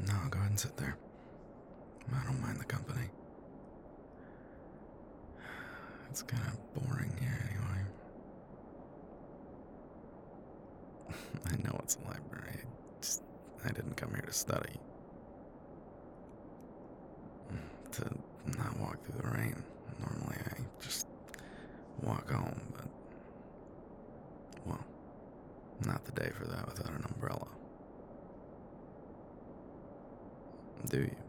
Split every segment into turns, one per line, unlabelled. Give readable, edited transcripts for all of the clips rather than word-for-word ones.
No, go ahead and sit there. I don't mind the company. It's kind of boring here anyway. I know it's a library. I didn't come here to study. To not walk through the rain. Normally I just walk home, but, well, not the day for that without an umbrella. Do you?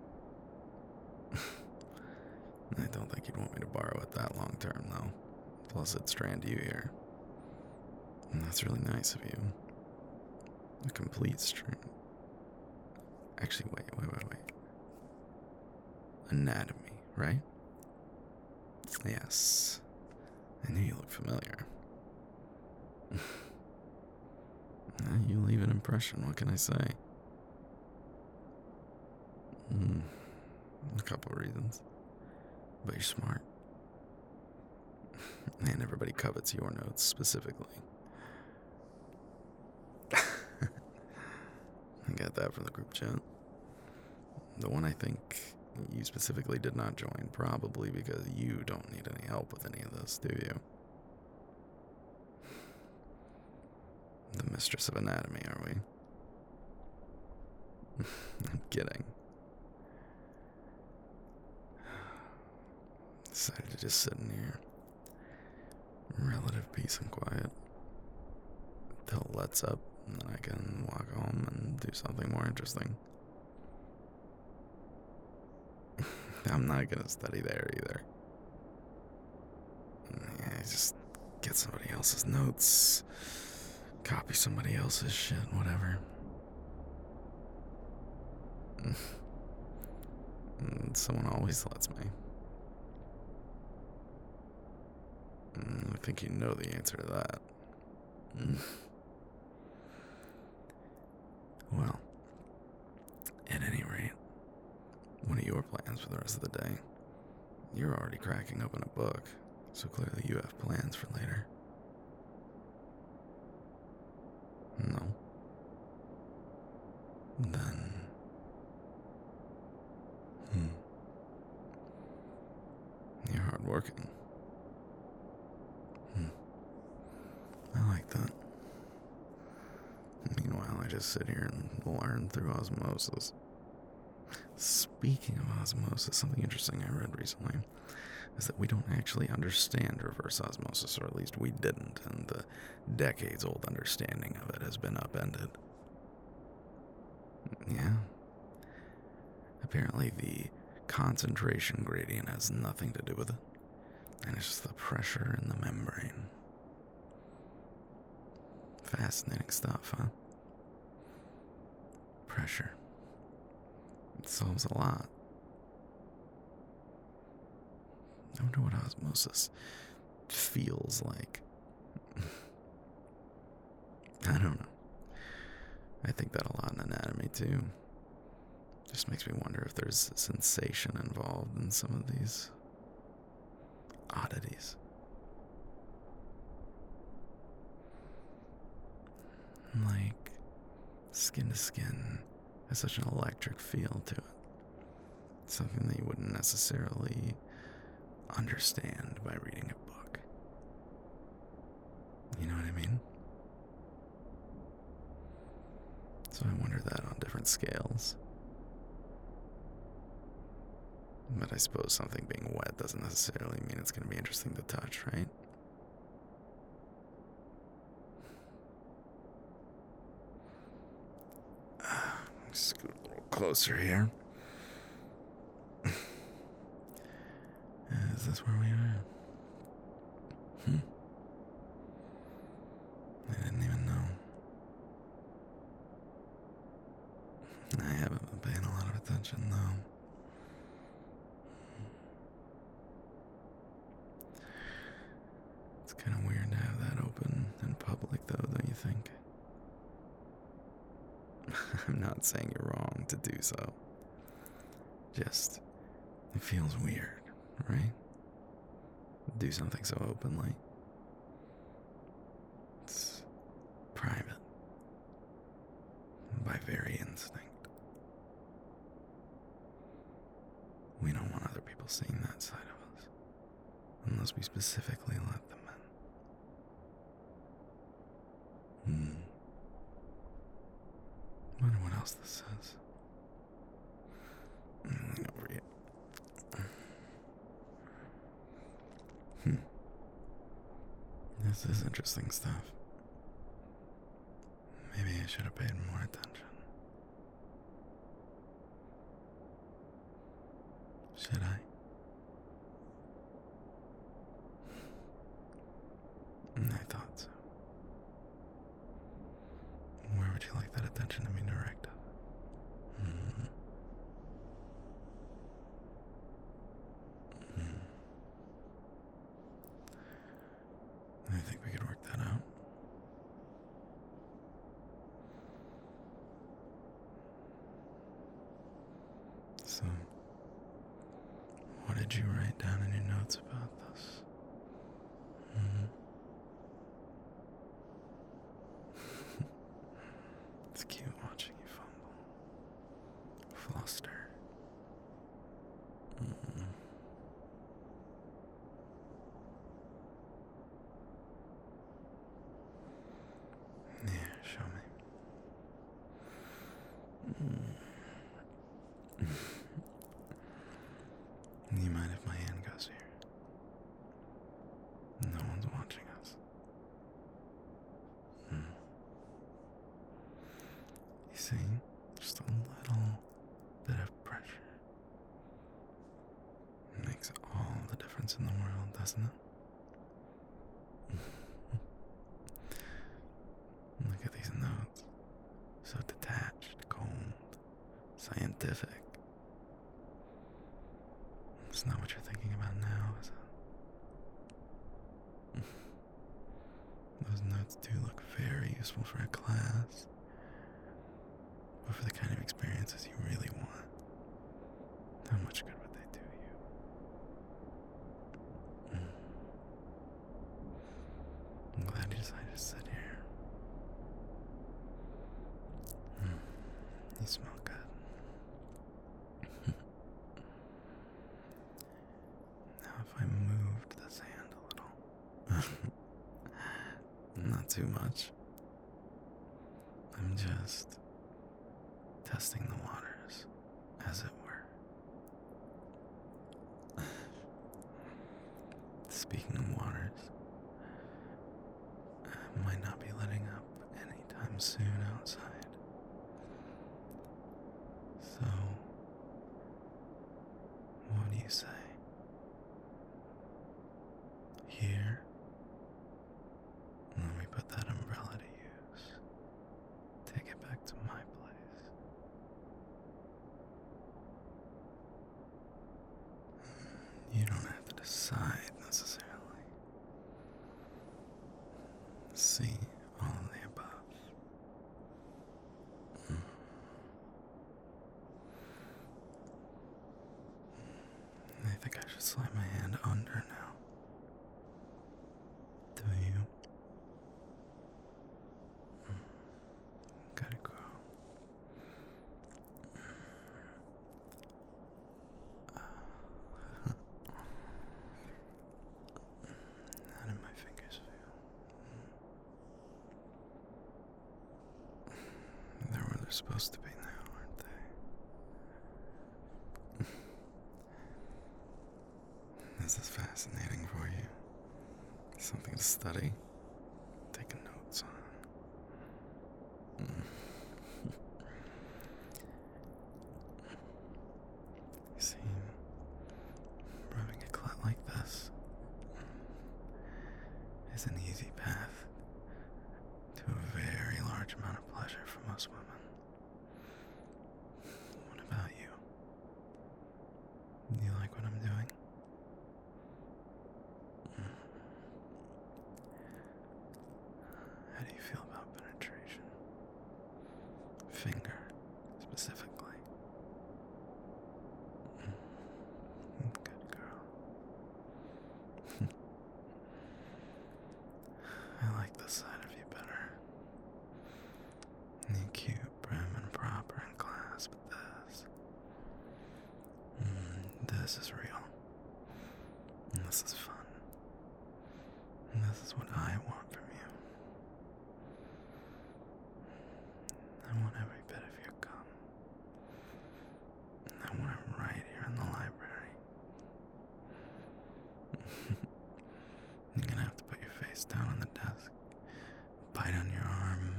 I don't think you'd want me to borrow it that long term, though. Plus, it'd strand you here. And that's really nice of you. A complete strand. Actually, wait. Anatomy, right? Yes. I knew you looked familiar. You leave an impression, what can I say? A couple of reasons. But you're smart. And everybody covets your notes specifically. I got that from the group chat. The one I think you specifically did not join, probably because you don't need any help with any of this, do you? The mistress of anatomy, are we? I'm kidding. Decided to just sit in here. Relative peace and quiet. Till it lets up, and then I can walk home and do something more interesting. I'm not gonna study there either. Yeah, just get somebody else's notes, copy somebody else's shit, whatever. Someone always lets me. I think you know the answer to that. Well, at any rate, what are your plans for the rest of the day? You're already cracking open a book, so clearly you have plans for later. No? Then... You're hardworking. I like that. Meanwhile, I just sit here and learn through osmosis. Speaking of osmosis, something interesting I read recently is that we don't actually understand reverse osmosis, or at least we didn't, and the decades-old understanding of it has been upended. Yeah. Apparently the concentration gradient has nothing to do with it, and it's just the pressure in the membrane. Fascinating stuff, huh? Pressure. It solves a lot. I wonder what osmosis feels like. I don't know. I think that a lot in anatomy, too. Just makes me wonder if there's sensation involved in some of these oddities. Like, skin to skin has such an electric feel to it. Something that you wouldn't necessarily understand by reading a book. You know what I mean? So I wonder that on different scales. But I suppose something being wet doesn't necessarily mean it's going to be interesting to touch, right? Scoot a little closer here. Is this where we are? I didn't even know. I haven't been paying a lot of attention, though. It's kind of weird to have that open in public, though, don't you think? I'm not saying you're wrong to do so. Just, it feels weird, right? Do something so openly. It's private. By very instinct. seeing that side of us, unless we specifically let them in. Wonder what else this says. Over here. This is interesting stuff. Maybe I should have paid more attention. Should I? I thought so. Where would you like that attention to be directed? Mm-hmm. I think we could work that out. So, what did you write down in your notes about this? It's cute watching you fumble, fluster. Yeah, show me. You mind if my hand goes here? No one's watching us. You see, just a little bit of pressure makes all the difference in the world, doesn't it? Look at these notes. So detached, cold, scientific. It's not what you're thinking about now, is it? Those notes do look very useful for a class, or for the kind of experiences you really want. How much good would they do you? I'm glad you decided to sit here. You smell good. Now if I moved this hand a little. Not too much. I'm just testing the waters, as it were. Speaking of waters, I might not be letting up anytime soon outside. So, what do you say? Here, let me put that umbrella to use. Take it back to my place. You don't have to decide necessarily. See all of the above. I think I should slide my hand under now. Do you? Gotta go. How did my fingers feel? They're where they're supposed to be now, aren't they? This is fascinating for you. Something to study. Taking notes on. You see, rubbing a clut like this is an easy path to a very large amount of pleasure for most women. What about you? Do you like what I'm doing? How do you feel about penetration? Finger, specifically. Good girl. I like this side of you better. You cute, prim and proper in class, but this is real. This is fun. This is what I want from you. I want every bit of your gum. I want it right here in the library. You're gonna have to put your face down on the desk, bite on your arm.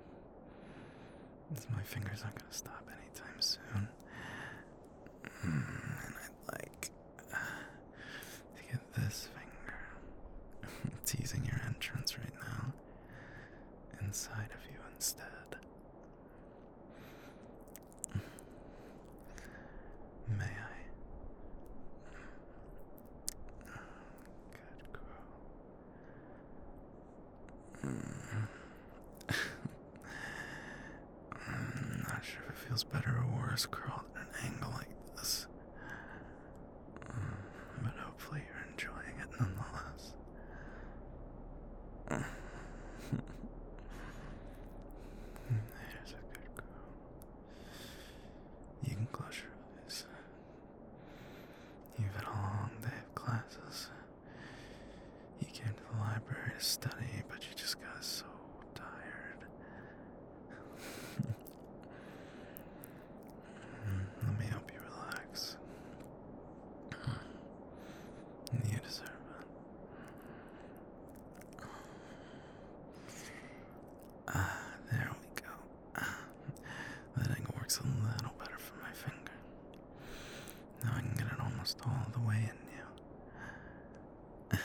My fingers aren't gonna stop anytime soon. And I'd like to get this finger teasing your entrance right now inside of you instead. May I? Good girl. I'm not sure if it feels better or worse curled at an angle like this. But hopefully you're enjoying it nonetheless. There's a good girl. You can close your eyes. You've had a long day of classes. You came to the library to study, but you just got so tired. Let me help you relax. You deserve it. There we go. That angle works a little better for my finger. Now I can get it almost all the way in you.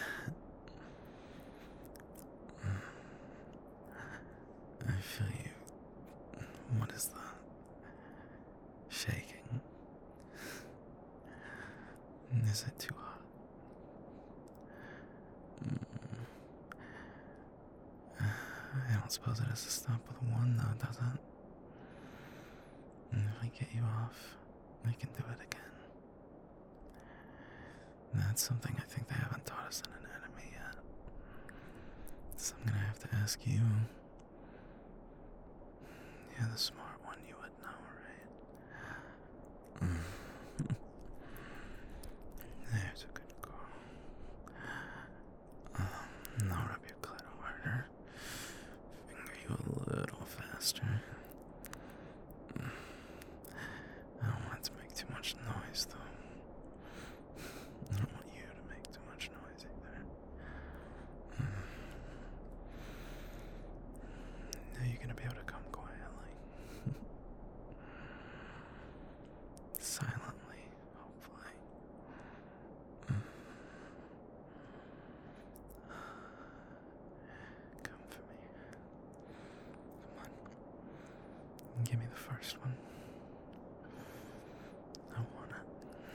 I feel you. What is that? Shaking? Is it too hot? I don't suppose it has to stop with one, though, does it? And if I get you off, I can do it again. That's something I think they haven't taught us in anatomy yet. So I'm gonna have to ask you. You're the smart one, you would know, right? There's a good girl. Now rub your clit harder. Finger you a little faster. I don't want it to make too much noise, though. I don't want you to make too much noise either. Now you're gonna be able to come quietly. Silently, hopefully. Come for me. Come on. Give me the first one. I want it.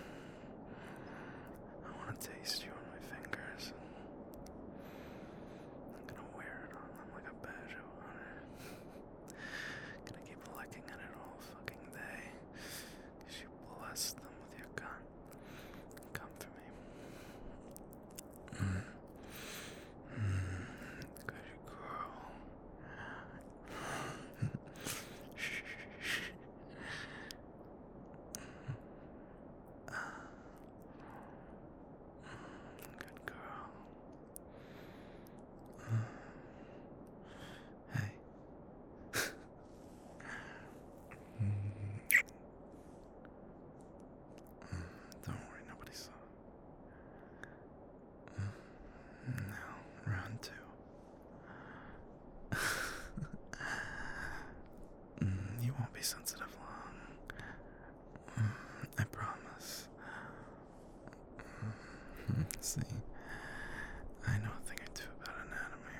I want to taste you on my fingers. I'm gonna wear it on them like a badge of honor. Gonna keep licking at it all fucking day. 'Cause you bless them with your gun. Come for me. Good girl. Good girl. Hey. Don't worry, nobody saw. Now, round two. You won't be sensitive long. I promise. See, I know a thing or two about anatomy.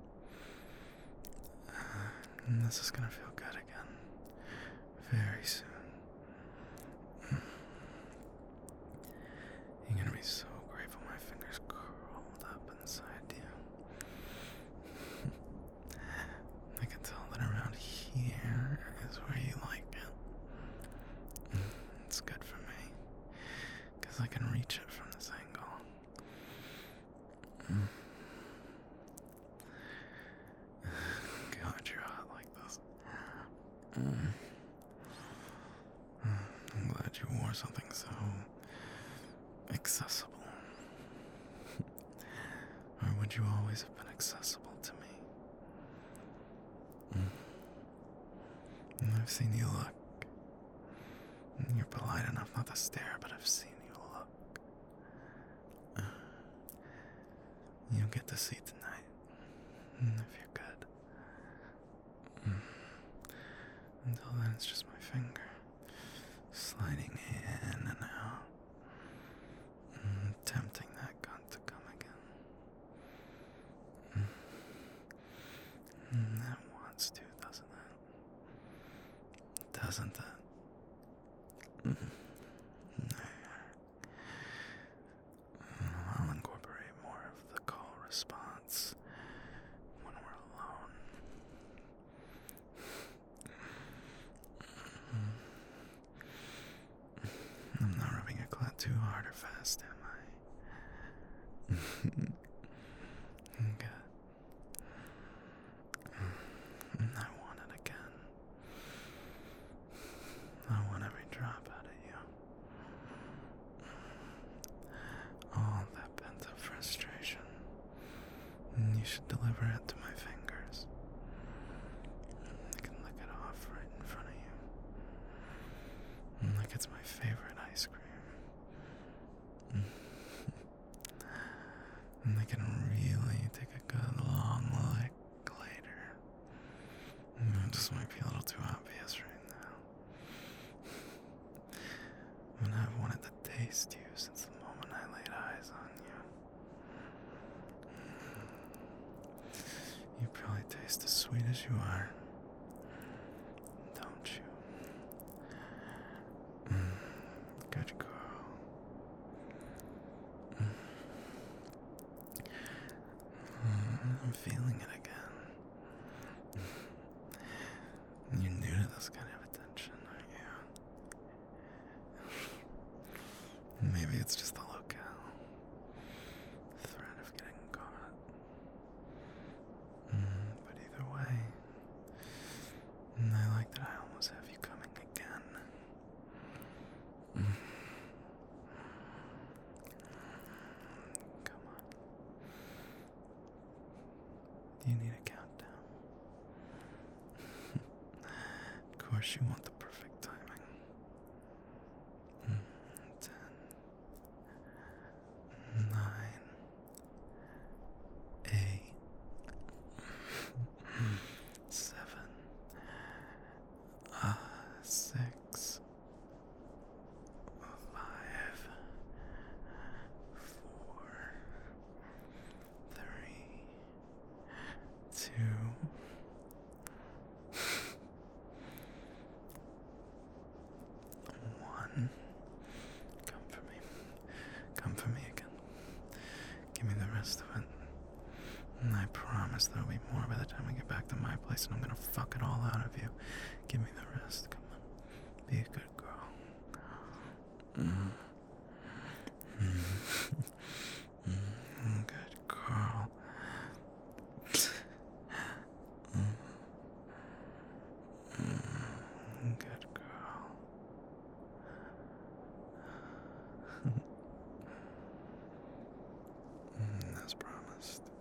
This is gonna feel good again. Very soon. You're gonna be so grateful my fingers curled up inside you. I can tell that around here is where you like it. It's good for me, because I can reach it from this angle. God, you're hot like this. I'm glad you wore something so accessible. But you always have been accessible to me. I've seen you look. You're polite enough not to stare, but I've seen you look. You'll get to see tonight, if you're good. Until then, it's just my finger sliding in and out, tempting that gun to come again. That wants to, doesn't it? Doesn't it? I'll incorporate more of the call response when we're alone. I'm not rubbing your clit too hard or fast, am I? Good. I want it again. I want every drop out of you. All that pent up frustration. You should deliver it to my fingers. I can lick it off right in front of you. Like it's my favorite ice cream. And I can really take a good long lick later. It just might be a little too obvious right now. But I've wanted to taste you since the moment I laid eyes on you. You probably taste as sweet as you are, don't you? Good girl. I'm feeling it again. You're new to this kind of attention, aren't you? Maybe it's just the locale. Threat of getting caught. But either way, I like that I almost have you coming again. Come on. Do you need a countdown? Of course you want the perfect timing. 10, 9, 8, 7, 6, 5, 4, 3, 2, 1. Come for me. Come for me again. Give me the rest of it. And I promise there'll be more by the time we get back to my place, and I'm gonna fuck it all out of you. Give me the rest. Come on. Be a good girl. Good girl. Good girl. As promised.